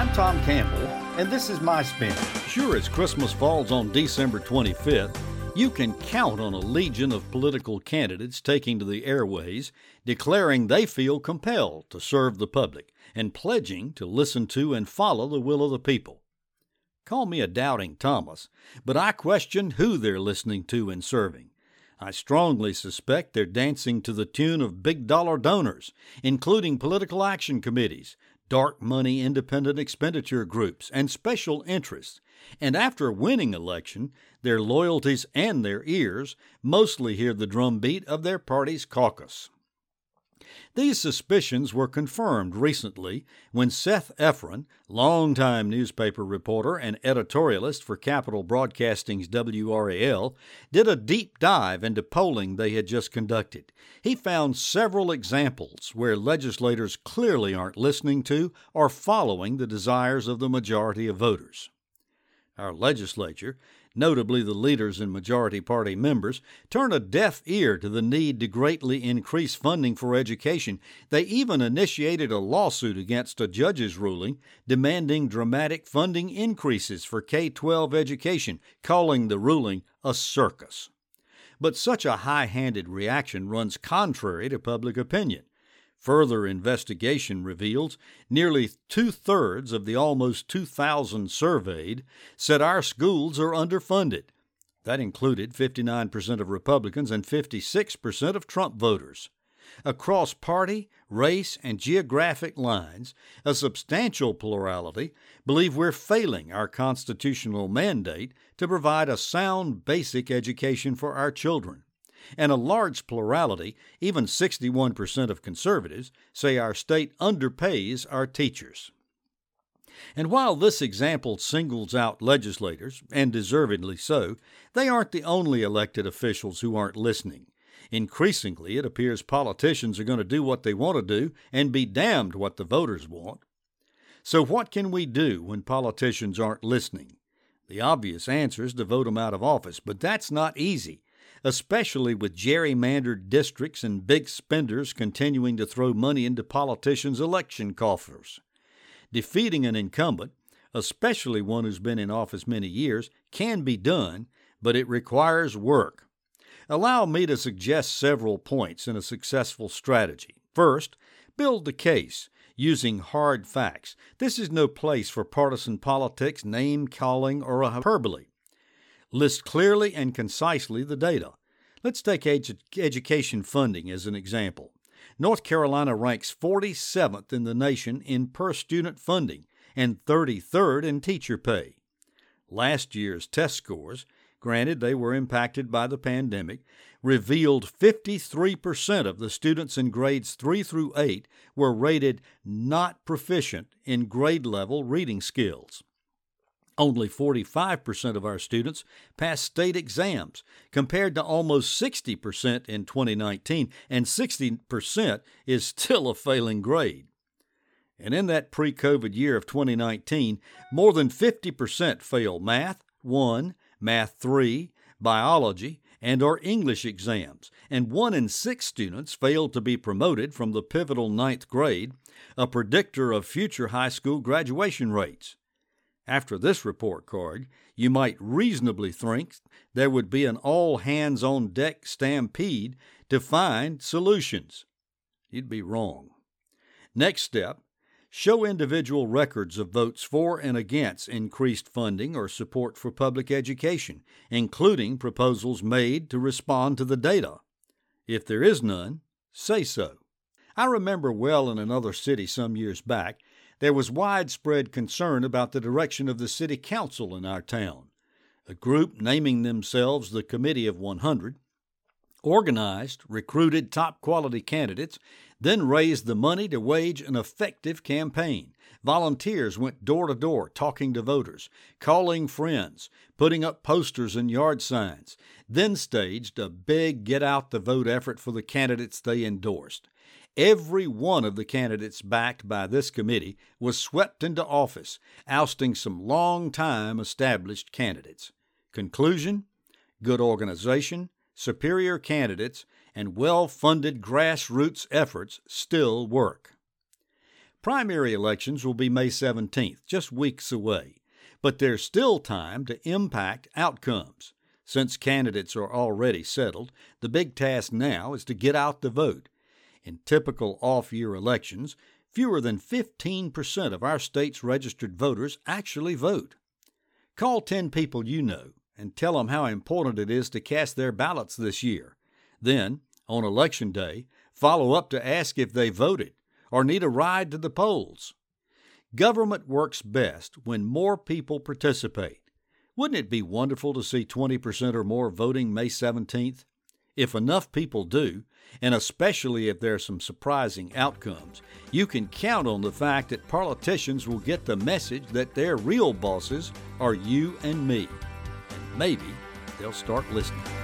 I'm Tom Campbell, and this is my spin. Sure as Christmas falls on December 25th, you can count on a legion of political candidates taking to the airways, declaring they feel compelled to serve the public and pledging to listen to and follow the will of the people. Call me a doubting Thomas, but I question who they're listening to and serving. I strongly suspect they're dancing to the tune of big-dollar donors, including political action committees, dark money independent expenditure groups, and special interests. And after winning election, their loyalties and their ears mostly hear the drumbeat of their party's caucus. These suspicions were confirmed recently when Seth Efron, longtime newspaper reporter and editorialist for Capital Broadcasting's WRAL, did a deep dive into polling they had just conducted. He found several examples where legislators clearly aren't listening to or following the desires of the majority of voters. Our legislature, notably the leaders and majority party members, turn a deaf ear to the need to greatly increase funding for education. They even initiated a lawsuit against a judge's ruling demanding dramatic funding increases for K-12 education, calling the ruling a circus. But such a high-handed reaction runs contrary to public opinion. Further investigation reveals nearly two-thirds of the almost 2,000 surveyed said our schools are underfunded. That included 59% of Republicans and 56% of Trump voters. Across party, race, and geographic lines, a substantial plurality believe we're failing our constitutional mandate to provide a sound basic education for our children. And a large plurality, even 61% of conservatives, say our state underpays our teachers. And while this example singles out legislators, and deservedly so, they aren't the only elected officials who aren't listening. Increasingly, it appears politicians are going to do what they want to do and be damned what the voters want. So what can we do when politicians aren't listening? The obvious answer is to vote them out of office, but that's not easy, especially with gerrymandered districts and big spenders continuing to throw money into politicians' election coffers. Defeating an incumbent, especially one who's been in office many years, can be done, but it requires work. Allow me to suggest several points in a successful strategy. First, build the case using hard facts. This is no place for partisan politics, name-calling, or hyperbole. List clearly and concisely the data. Let's take education funding as an example. North Carolina ranks 47th in the nation in per-student funding and 33rd in teacher pay. Last year's test scores, granted they were impacted by the pandemic, revealed 53% of the students in grades 3 through 8 were rated not proficient in grade-level reading skills. Only 45% of our students passed state exams, compared to almost 60% in 2019, and 60% is still a failing grade. And in that pre-COVID year of 2019, more than 50% failed Math 1, Math 3, Biology, and or English exams, and 1 in 6 students failed to be promoted from the pivotal 9th grade, a predictor of future high school graduation rates. After this report card, you might reasonably think there would be an all-hands-on-deck stampede to find solutions. You'd be wrong. Next step, show individual records of votes for and against increased funding or support for public education, including proposals made to respond to the data. If there is none, say so. I remember well in another city some years back, there was widespread concern about the direction of the city council in our town. A group naming themselves the Committee of 100 organized, recruited top-quality candidates, then raised the money to wage an effective campaign. Volunteers went door to door talking to voters, calling friends, putting up posters and yard signs, then staged a big get-out-the-vote effort for the candidates they endorsed. Every one of the candidates backed by this committee was swept into office, ousting some long-time established candidates. Conclusion: good organization, superior candidates, and well-funded grassroots efforts still work. Primary elections will be May 17th, just weeks away, but there's still time to impact outcomes. Since candidates are already settled, the big task now is to get out the vote. In typical off-year elections, fewer than 15% of our state's registered voters actually vote. Call 10 people you know and tell them how important it is to cast their ballots this year. Then, on Election Day, follow up to ask if they voted or need a ride to the polls. Government works best when more people participate. Wouldn't it be wonderful to see 20% or more voting May 17th? If enough people do, and especially if there are some surprising outcomes, you can count on the fact that politicians will get the message that their real bosses are you and me. And maybe they'll start listening.